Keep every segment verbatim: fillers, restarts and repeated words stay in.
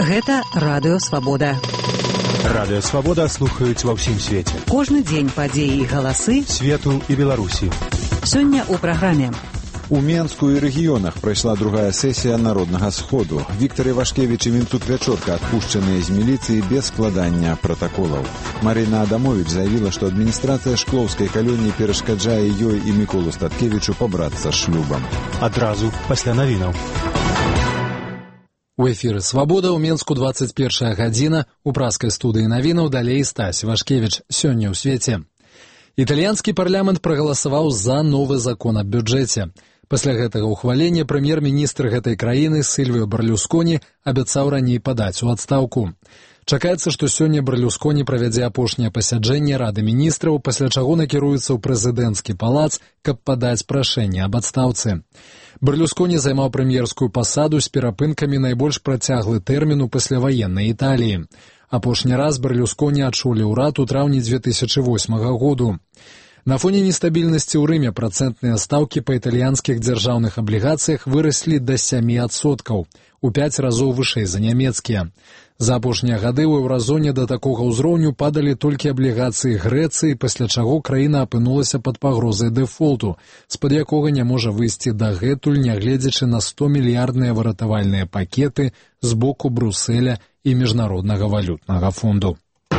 Гэта Радыё Свабода. Радыё Свабода слухаюць ва ўсім свеце. Кожны дзень падзеі і галасы свету і Беларусі. Сёння ў праграме. У Менску і рэгіёнах прайшла другая сесія Народнага сходу. Віктор Івашкевіч і Вінцук Вячорка адпушчаныя з міліцыі без складання пратаколаў. Марина Адамович заявіла, што адміністрацыя Шклоўскай калоніі перашкаджае ёй і Міколу Статкевічу пабрацца шлюбам. Адразу пасля навінаў. У эфіры «Свабода» ў Менску двадцать першая гадзіна. У праскай студыі навінаў далей Стась Вашкевіч. Сёння ў свеце. Італьянскі парламент прагаласаваў за новы закон аб бюджэце. Пасля гэтага ўхвалення прэм'ер-міністр гэтай краіны Сільвіо Берлюсконі абяцаў раней падаць у адстаўку. Чакаецца, што сёння Берлюсконі правядзе апошняе пасяджэнне Рады міністраў, пасля чаго накіруецца ў прэзідэнцкі палац, каб падаць прашэнне аб адстаўцы. Берлюсконі займаў прэм'ерскую пасаду з перапынкамі найбольш працяглы тэрмін у пасляваеннай Італіі. Апошні раз Берлюсконі ачоліў урад у траўні дзве тысячы восьмага году. На фоне нестабільнасці ў Рыме працэнтныя стаўкі па італьянскіх дзяржаўных аблігацыях выраслі да сямі адсоткаў, у пяць разоў вышэй за нямецкія. За апошнія гады ў еўразоне да такога ўзроўню падалі толькі аблігацыі Грэцыі, пасля чаго краіна апынулася пад пагрозай дэфолту, з-пад якога не можа выйсці дагэтуль, нягледзячы на сто-мільярдныя выратавальныя пакеты з боку Бруселя і Міжнароднага валютнага фонду.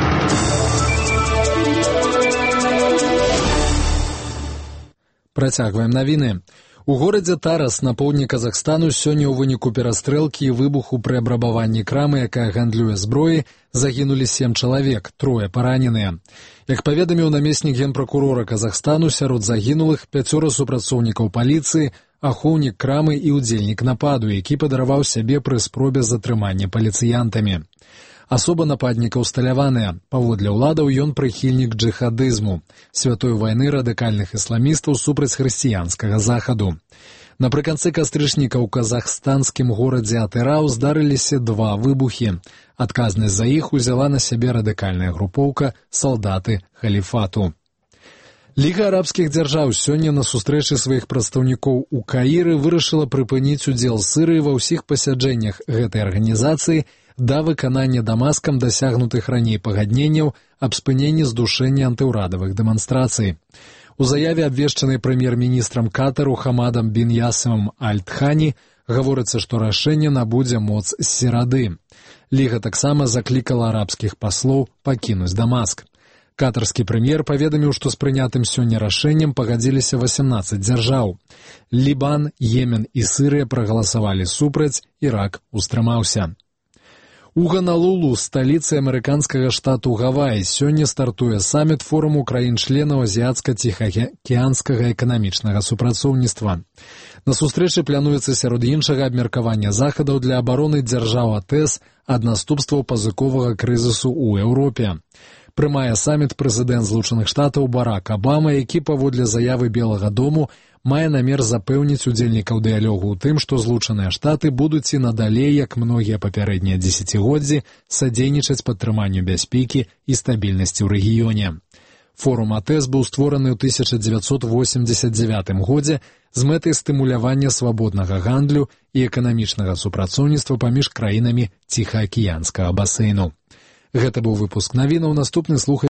Працягваем навіны. У горадзе Тарас на поўдні Казахстану сёння ў выніку перастрэлкі і выбуху пры абрабаванні крамы, якая гандлюе зброі, загінулі сем чалавек, трое параненыя. Як паведаміў намеснік генпракурора Казахстану, сярод загінулых пяцёра супрацоўнікаў паліцыі, ахоўнік крамы і ўдзельнік нападу, які падараваў сябе пры спробе затрымання паліцыянтамі. Асоба нападніка ўсталяваная. Паводле ўладаў ён прыхільнік джыхадызму, святой вайны радыкальных ісламістаў супраць хрысціянскага захаду. Напрыканцы кастрычніка ў казахстанскім горадзе Атырау здарыліся два выбухі. Адказнасць за іх узяла на сябе радыкальная групоўка «Салдаты халіфату». Ліга арабскіх дзяржаў сёння на сустрэчы сваіх прадстаўнікоў у Каіры вырашыла прыпыніць удзел Сірыі ва ўсіх пасяджэннях гэтай арганізацыі да выканання Дамаскам дасягнутых раней пагадненняў аб спыненні здушэння антыўрадавых дэманстрацый. У заяве, абвешчанай прэм'ер-міністрам Катару Хамадам бін Ясемам Аль-Тхані, гаворыцца, што рашэнне набудзе моц з серады. Ліга таксама заклікала арабскіх паслоў пакінуць Дамаск. Катарскі прэм'ер паведаміў, што з прынятым сёння рашэннем пагадзіліся васямнаццаць дзяржаў. Лібан, Йемен і Сірыя прагаласавалі супраць, Ірак устрымаўся. У Ганалулу, сталіцы амерыканскага штату Гаваі, сёння стартуе саміт форуму краін-членаў азіяцка-ціхаакіянскага эканамічнага супрацоўніцтва. На сустрэчы плануецца сярод іншага абмеркавання захадаў для абароны дзяржаў АТЭС ад наступстваў пазыковага крызісу ў Еўропе. Прымае саміт прэзідэнт Злучаных Штатаў Барак Абама, які, паводле заявы Белага дому, мае намер запэўніць удзельнікаў дыялогу ў тым, што Злучаныя Штаты будуць і надалей, як многія папярэднія дзесяцігоддзі, садзейнічаць падтрыманню бяспекі і стабільнасці ў рэгіёне. Форум АТЭС быў створаны ў тысяча дзевяцьсот восемьдзесят девятым годзе з мэтай стымулявання свабоднага гандлю і эканамічнага супрацоўніцтва паміж краінамі Ціхаакіянскага басейну. Гэта быў выпуск навінаў, наступны слухай